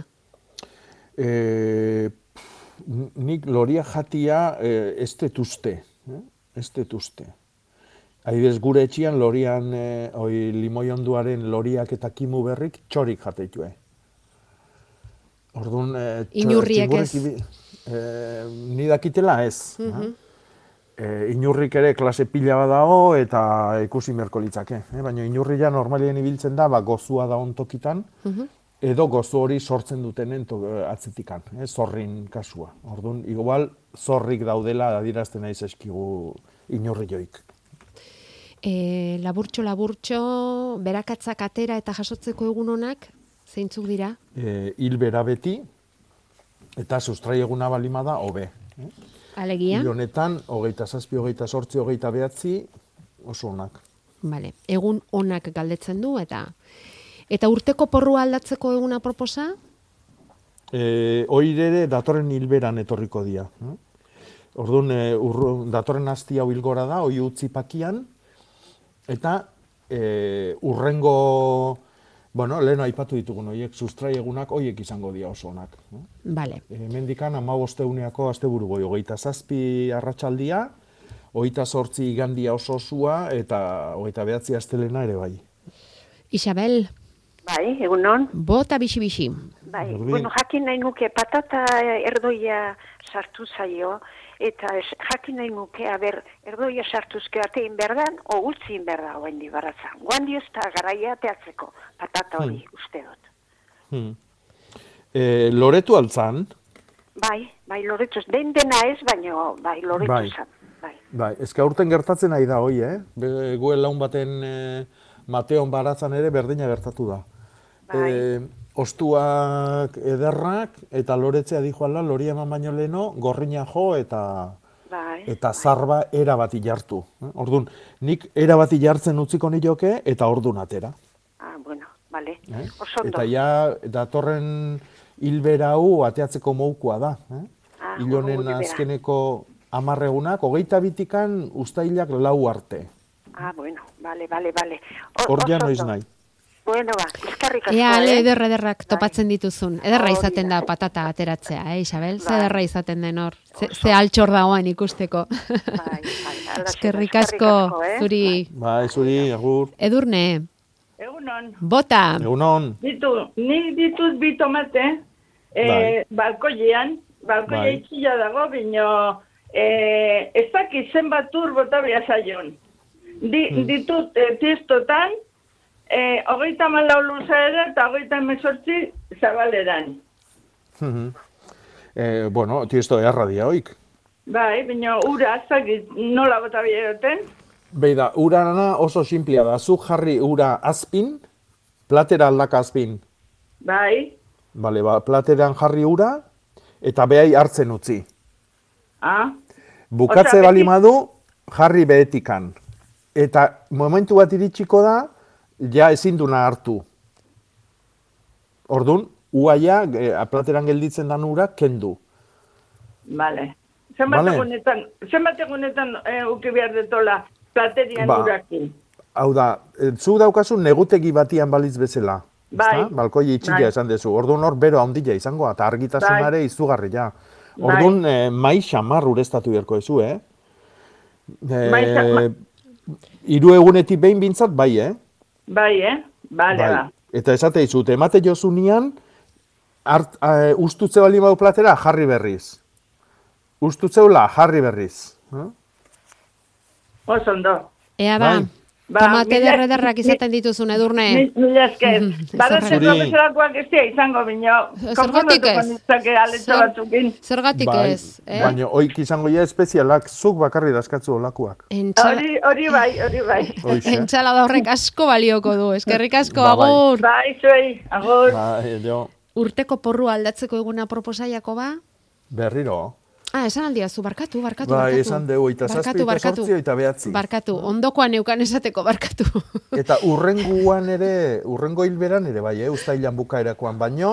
Nik loria jatia ez detuzte. Adibidez, gure etxian lorian, limoi ondoaren loriak eta kimu berrik txorik jateitue. Orduan, inurriek ez? Ni dakitela ez. Inurrik ere klase pila bat dago eta ikusi merko litzake. Baina inurria normalien ibiltzen da, gozua da ontokitan, edo gozu hori sortzen dutenen atzetikan, zorrin kasua. Orduan, igual zorrik daudela adierazten naiz eskigu inurri joik. Laburtxo, berakatzak atera eta jasotzeko egun honak, zeintzuk dira? Hil bera beti, eta sustrai eguna balima da, hobe. Alegia? Hil honetan, 27, 28, 29, oso onak. Vale, egun onak galdetzen du, eta urteko porrua aldatzeko eguna proposa? Oire datorren hilberan etorriko dira. Orduan, datorren asti hau hilgora da, oi utzi pakian, eta urrengo, lehen aipatu ditugun horiek, sustrai egunak horiek izango dira oso onak. Vale. Mendikan 15 asteburu goi, 27 arratsaldia, 28 igandia oso osua, eta 29 astelena ere bai. Isabel? Bai, egunon. Bota bixi-bixi. Bai, jakin nahi nuke patata erdoia sartu zaio, eta jakin nahi nuke, erdoia sartuzke batein berdan, o utzin berda hoen dibaratza. Guandi ez da garaia teatzeko patata hori, uste dut. Loretu altzan? Bai, loretu ez. Dena ez, baina loretu zan. Bai, ezka urten gertatzen nahi da hoi, Guen laun baten Mateon baratzan ere berdina gertatu da. Ostuak ederrak eta loretzea dijoala, loria eman baino leheno, gorrina jo eta zarba erabati jartu. Orduan, nik erabati jartzen utziko nioke eta orduan atera. Bueno, bale. Osondo. Eta ja, datorren hilbera hau ateatzeko moukua da. Hilonen azkeneko 10 egunak, 22 uztailak 4 arte. Bueno, bale. Hor ja noiz nahi. Bueno, eskerrik asko, ale ederrak topatzen dituzun. Ederra izaten da patata ateratzea, Isabel? Ze ederra izaten den hor. Ze altxor dagoen ikusteko. Eskerrik asko, zuri. Bai, zuri, agur. Edurne. Egunon. Bota. Egunon. Nik ditut bi tomate, balkoian itxila dago, bino ez dakit zenbat ur bota behar zaion. Ditut tiestotan, 34 luzaera eta 38 zabaleran. Tiesto eharra dia hoik. Bai, baina ura azakit nola bota biharoten. Beida, urana oso simplia da. Zuk jarri ura azpin, platera aldaka azpin. Bai. Bale, plateran jarri ura, eta behai hartzen utzi. Bukatze balimadu, jarri behetikan. Eta momentu bat iritsiko da, ja ezin duna hartu. Orduan, uaia, plateran gelditzen dan ura, kendu. Bale. Zenbat egunetan uki behar detola platerian urakin? Hau da, zu daukazu negutegi batian balitz bezala. Bai. Balkoi itxila esan dezu. Orduan hor bero handila izango, eta argitasunare izugarria. Orduan, mai xamar ureztatu beharko ezu, Hiru egunetik behin bintzat, bai, Bai, Bale, bai. ba. Eta esate izut, emate jozunean, ustutze bali bau platera, jarri berriz. Ustutzeula, jarri berriz. Oso ondo. Ea ba, tomate derrederrak izaten dituzun edurne. Mila esker. Badatzen profesorakoak ez dira izango bino. Zergatik ez? Zergatik ez? Baina oik izango ja espezialak, zuk bakarri daskatzu olakoak. Hori bai. Entsalada horrek asko balioko du, eskerrik asko, agur. Bai, zuei, agur. Urteko porru aldatzeko eguna proposaiako ba? Berriro. Esan aldiazu, barkatu. Bai, esan deu, eta zazpi, eta sortzi, eta behatzi. Barkatu, ondokoan neukan esateko, barkatu. Eta urrengo hilberan ere, bai, ustailan bukaerakoan baino,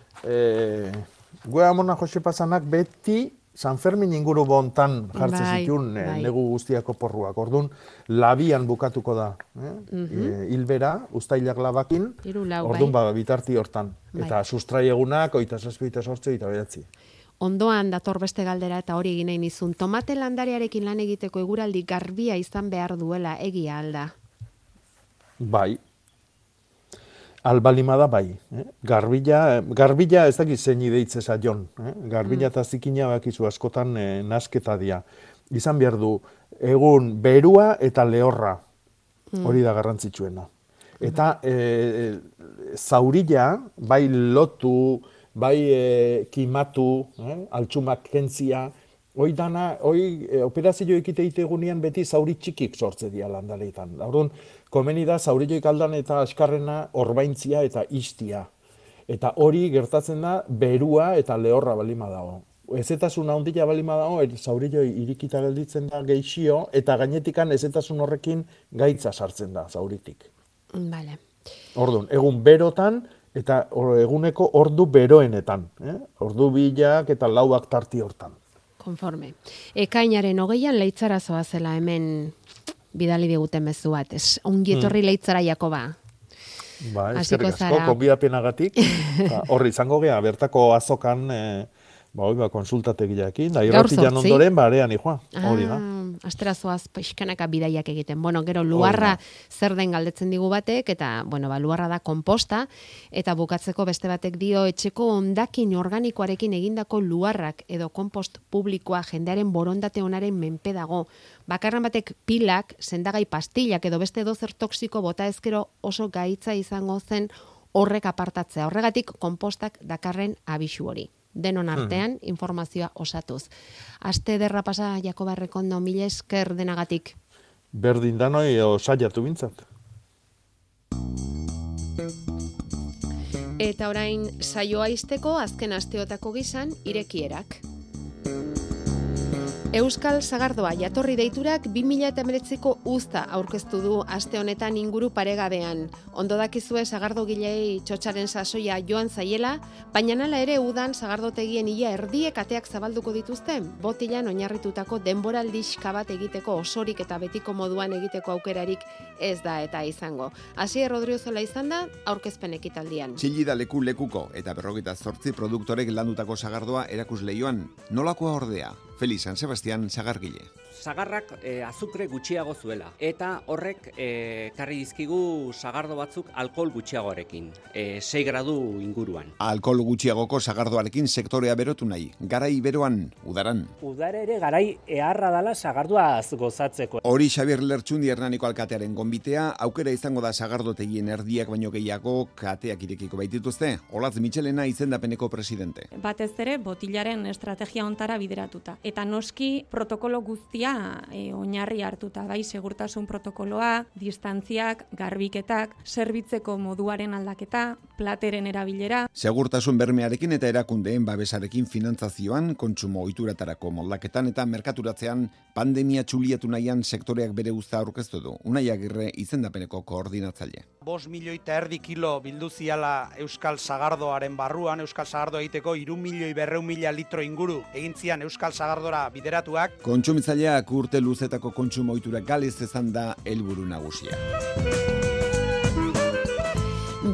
goa Mona Jose Pasanak beti San Fermin inguru bontan jartzen zituen negu guztiako porruak. Orduan, labian bukatuko da. Hilbera, ustailak labakin, orduan bitarti hortan. Eta sustrai egunak, oita zazpi, eta sortzi, eta behatzi. Ondoan dator beste galdera eta hori egin nahi nizun. Tomate landarearekin lan egiteko eguraldi garbia izan behar duela egia alda? Bai. Albalimada bai. Garbila ez dakit zein ideitze zaion. Garbila eta zikina bakizu askotan nasketa dia. Izan behar du egun berua eta lehorra. Hori da garrantzitsuena. Eta zaurila bai lotu, bai kimatu, altsumak kentzia, operazio ekite egunean beti zauri txikik sortze dira landareetan. Orduan, komeni da zaurilloik aldan eta askarrena orbaintzia eta istia. Eta hori gertatzen da berua eta lehorra balima dago. Ezetasun handia balima dago, zaurilloi irikita gelditzen da geixio, eta gainetikan ezetasun horrekin gaitza sartzen da zauritik. Vale. Orduan, egun berotan, eta eguneko ordu beroenetan, ordu bilak eta lauak tarti hortan. Konforme. Ekainaren 20an Leitzarazoa zela hemen bidali diguten mezu bat. Ongi etorri Leitzara, Jakoba. Ba, eskerrik asko, konbidapenagatik. Horri izango gea, bertako azokan konsultategiakin, da irratian ondoren, arean ijoa, hori da. Asterazoaz pixkanaka bidaiak egiten. Bueno, gero luarra zer den galdetzen digu batek, eta, luarra da konposta, eta bukatzeko beste batek dio etxeko hondakin organikoarekin egindako luarrak edo konpost publikoa jendearen borondate onaren menpe dago. Bakarran batek pilak, sendagai pastillak edo beste dozer toksiko bota ezkero oso gaitza izango zen horrek apartatzea. Horregatik konpostak dakarren abisu hori. Denon artean, informazioa osatuz. Aste derra pasa, Jakoba Errekondo, mila esker denagatik. Berdin danoi osaiatu bintzat. Eta orain saioa izteko azken asteotako gizan irekierak. Euskal Sagardoa jatorri deiturak 2019ko uzta aurkeztu du aste honetan inguru paregabean. Ondo dakizue sagardogilei txotxaren sasoia joan zaiela, baina hala ere udan sagardotegien ia erdiek ateak zabalduko dituzte, botilan oinarritutako denboraldixka bat egiteko osorik eta betiko moduan egiteko aukerarik ez da eta izango. Asier Rodriozola izan da aurkezpen ekitaldian. Txillida lekuko eta 58 produktorek landutako sagardoa erakusleioan. Nolakoa ordea? Felix San Sebastian sagargile. Sagarrak azukre gutxiago zuela eta horrek karri dizkigu sagardo batzuk alkohol gutxiagoarekin, 6 gradu inguruan. Alkohol gutxiagoko sagardoarekin sektorea berotu nahi, garai beroan, udaran. Udara ere garai eharra dala sagardoaz gozatzeko. Hori Xabier Lertxundi Hernaniko alkatearen gonbitea, aukera izango da sagardotegien erdiak baino gehiago kateak irekiko baitituzte, Olatz Mitxelena izendapeneko presidente. Batez ere botilaren estrategia ontara bideratuta. Eta noski protokolo guztia oinarri hartuta, bai, segurtasun protokoloa, distantziak, garbiketak, zerbitzeko moduaren aldaketa, plateren erabilera. Segurtasun bermearekin eta erakundeen babesarekin finantzazioan, kontsumo ohituratarako moldaketan eta merkaturatzean pandemia txuliatu nahian sektoreak bere uzta aurkeztu du. Unai Agirre izendapeneko koordinatzaile. 5,5 milioi kilo bildu ziala Euskal Sagardoaren barruan, Euskal Sagardoa egiteko 3,2 litro inguru egin zian Euskal Sagardora bideratuak. Kontsumitzaileak urte luzetako kontsumo ohitura galez ezan da helburu nagusia.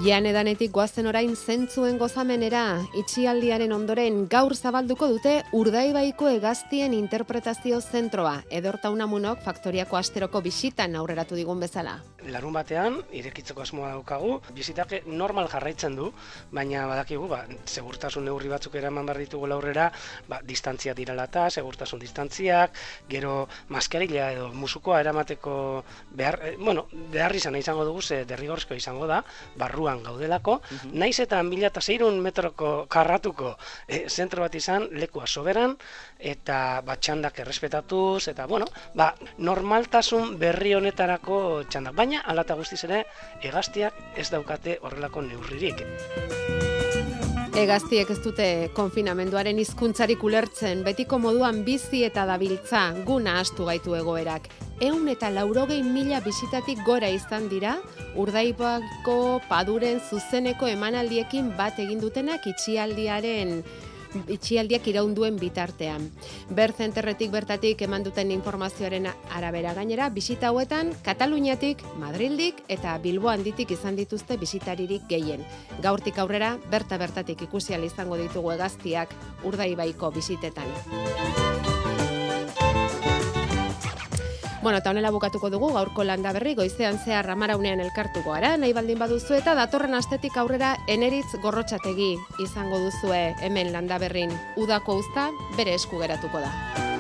Jan edanetik goazen orain zentzuen gozamenera, itxialdiaren ondoren gaur zabalduko dute Urdaibaiko hegaztien interpretazio zentroa. Edorta Unamunok faktoriako asteroko bisitan aurreratu digun bezala. Larun batean, irekitzeko asmoa daukagu, bisitak normal jarraitzen du, baina badakigu, segurtasun neurri batzuk eraman behar ditugu aurrera, distantzia diralata, segurtasun distantziak, gero maskarila edo musukoa eramateko behar izan izango dugu, derrigorrezko izango da, barruan gaudelako, naiz eta 1600 metroko karratuko zentro bat izan, lekua soberan, eta txandak errespetatuz, eta normaltasun berri honetarako txandak, baina alata guztiz ere, hegaztiak ez daukate horrelako neurririk. Hegaztiek ez dute konfinamenduaren hizkuntzarik ulertzen, betiko moduan bizi eta dabiltza, guna astu gaitu egoerak. 180.000 bisitatik gora izan dira, Urdaibaiko Paduren zuzeneko emanaldiekin bat egin dutenak itxialdiak iraunduen bitartean. Berzenterretik bertatik eman duten informazioaren arabera gainera, bisita hauetan Kataluniatik, Madrildik eta Bilbo handitik izan dituzte bisitaririk gehien. Gaurtik aurrera, bertatik ikusi ahal izango ditugu hegaztiak Urdaibaiko bisitetan. Eta honela bukatuko dugu gaurko Landa Berri, goizean zehar Amaraunean elkartuko gara, nahi baldin baduzu eta datorren astetik aurrera Eneritz Gorrotxategi izango duzue hemen Landa Berrin. Udako uzta bere esku geratuko da.